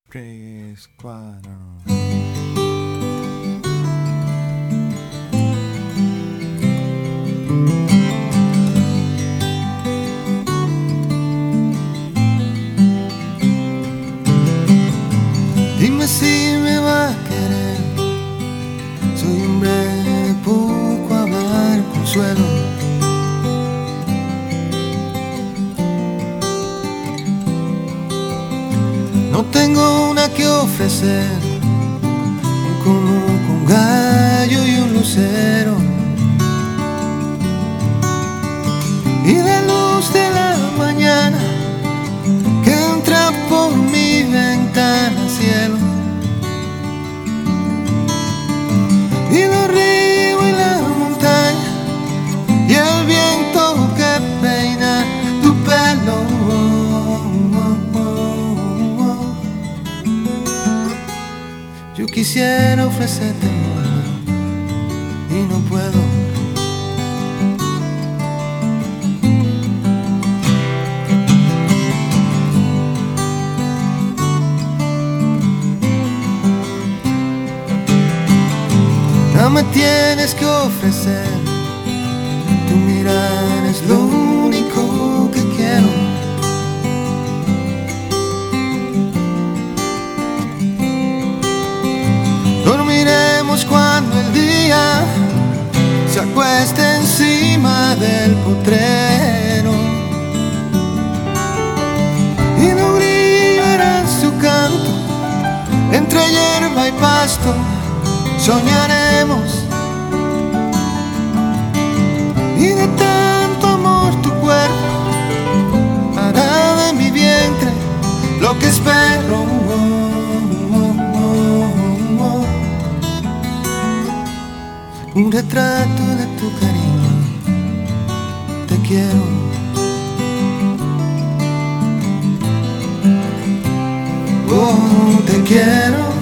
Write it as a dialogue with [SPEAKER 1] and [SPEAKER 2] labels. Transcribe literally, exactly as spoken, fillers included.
[SPEAKER 1] Tres, cuatro.
[SPEAKER 2] Dime si me va a querer. Soy hombre de poco hablar, consuelo. No tengo una que ofrecer, como un gallo y un lucero. Y la luz de la mañana que entra por mi ventana al cielo. Y los ríos y la montaña y el viento que peina tu pelo. Yo quisiera ofrecerte amor y no puedo. No me tienes que ofrecer, tu mirar es lo único que quiero. Dormiremos cuando el día se acueste encima del potrero. Y no brillará su canto entre hierba y pasto. Soñaremos, y de tanto amor tu cuerpo hará de mi vientre lo que espero. Un retrato de tu cariño, te quiero. Oh, te quiero.